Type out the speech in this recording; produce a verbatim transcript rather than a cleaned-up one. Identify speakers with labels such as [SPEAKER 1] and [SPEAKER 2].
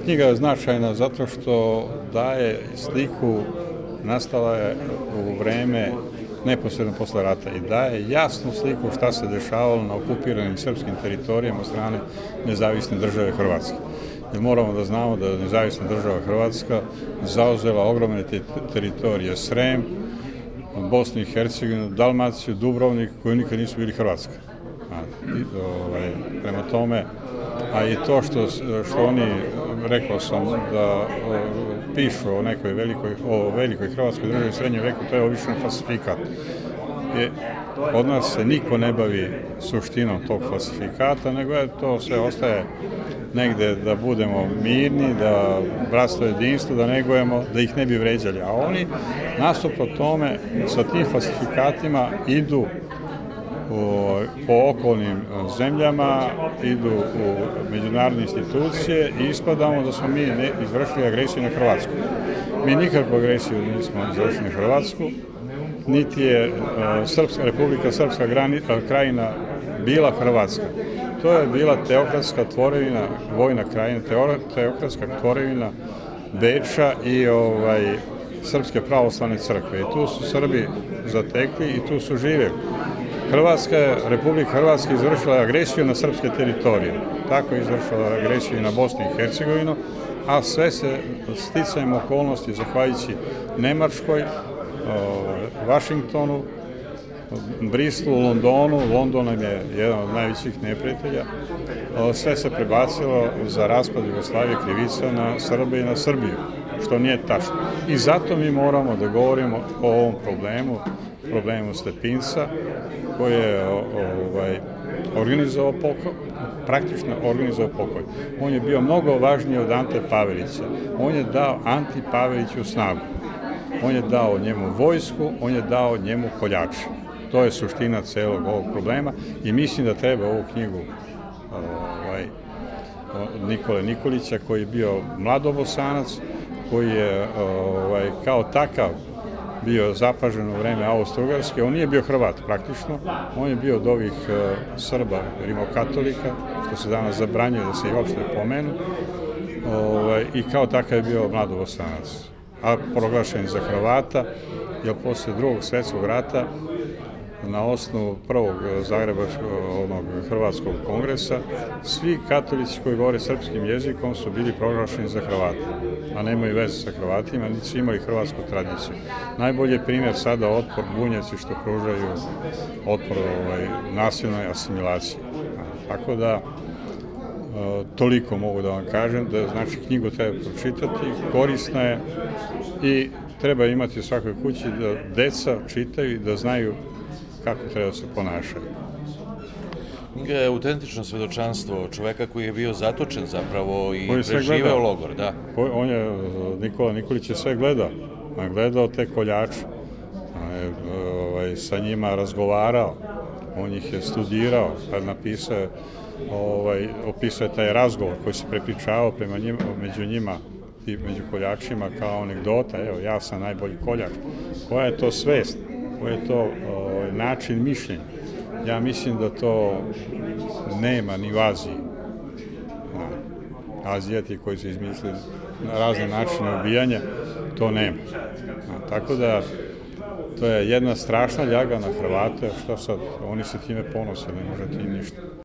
[SPEAKER 1] knjiga je značajna zato što daje sliku, nastala je u vreme neposredno posle rata i daje jasnu sliku šta se dešavalo na okupiranim srpskim teritorijama od strane nezavisne države Hrvatske. Jer moramo da znamo da je nezavisna država Hrvatska zauzela ogromne te teritorije Srem, Bosnu i Hercegovinu, Dalmaciju, Dubrovnik, koji nikad nisu bili Hrvatska. I, ovaj, prema tome, a i to što, što oni, rekao sam, da o, pišu o nekoj velikoj, o velikoj Hrvatskoj državi u srednjem veku, to je obično falsifikat. I od nas se niko ne bavi suštinom tog falsifikata, nego je to sve ostaje negde da budemo mirni, da bratstvo jedinstvo, da negujemo, da ih ne bi vređali. A oni, nasuprot tome, sa tim falsifikatima idu u, po okolnim zemljama, idu u međunarodne institucije i ispadamo da smo mi ne, izvršili agresiju na Hrvatsku. Mi nikakvu agresiju nismo izvršili na Hrvatsku, niti je uh, Srpska, Republika Srpska grani, uh, krajina bila Hrvatska. To je bila teokratska tvorevina, vojna krajina, teokratska tvorevina Beča i ovaj, Srpske pravoslavne crkve. I tu su Srbi zatekli i tu su živjeli. Hrvatska, Republika Hrvatska izvršila agresiju na srpske teritorije. Tako je izvršila agresiju i na Bosnu i Hercegovinu, a sve se sticajem okolnosti, zahvaljujući Nemačkoj, Vašingtonu, Bristolu, Londonu, London nam je jedan od najvećih neprijatelja, sve se prebacilo za raspad Jugoslavije, krivica na Srbe i na Srbiju, što nije tačno. I zato mi moramo da govorimo o ovom problemu, problemu Stepinca, koji je ovaj, organizovao pokoj, praktično organizovao pokoj. On je bio mnogo važniji od Ante Pavelića. On je dao Anti Paveliću snagu. On je dao njemu vojsku, on je dao njemu koljače. To je suština celog ovog problema i mislim da treba ovu knjigu ovaj, Nikole Nikolića, koji je bio mladobosanac, koji je ovaj, kao takav bio zapažen u vreme Austro-Ugarske. On nije bio Hrvat praktično, on je bio od ovih uh, Srba, rimokatolika, što se danas zabranjuje da se i uopšte pomenu, ovaj, i kao takav je bio mladobosanac, a proglašen za Hrvata, jer posle drugog svjetskog rata na osnovu prvog Zagrebačkog onog Hrvatskog kongresa svi katolici koji govore srpskim jezikom su bili proglašeni za Hrvate, a nemaju veze sa Hrvatima, niti su imali hrvatsku tradiciju. Najbolji je primjer sada otpor bunjevci što pružaju otpor ovaj, nasilnoj asimilaciji. Tako da toliko mogu da vam kažem, da znači knjigu treba pročitati, korisna je i treba imati u svakoj kući da deca čitaju i da znaju kako treba se ponašati.
[SPEAKER 2] Knjiga je autentično svedočanstvo čoveka koji je bio zatočen zapravo i preživeo logor, da.
[SPEAKER 1] On je, Nikola Nikolić je sve gledao. On je gledao te koljače. On je ovaj, sa njima razgovarao. On ih je studirao. Kad napisao, ovaj, opisao je taj razgovor koji se prepričavao prema njima, među njima i među koljačima kao anegdota. Evo, ja sam najbolji koljač. Koja je to svest? Koji je to ovaj, način mišljenja? Ja mislim da to nema ni u Aziji. Azijati koji su izmislili na razne načine ubijanja, to nema. Tako da, to je jedna strašna ljaga na Hrvate, što sad, oni se time ponose, ne može ti ništa.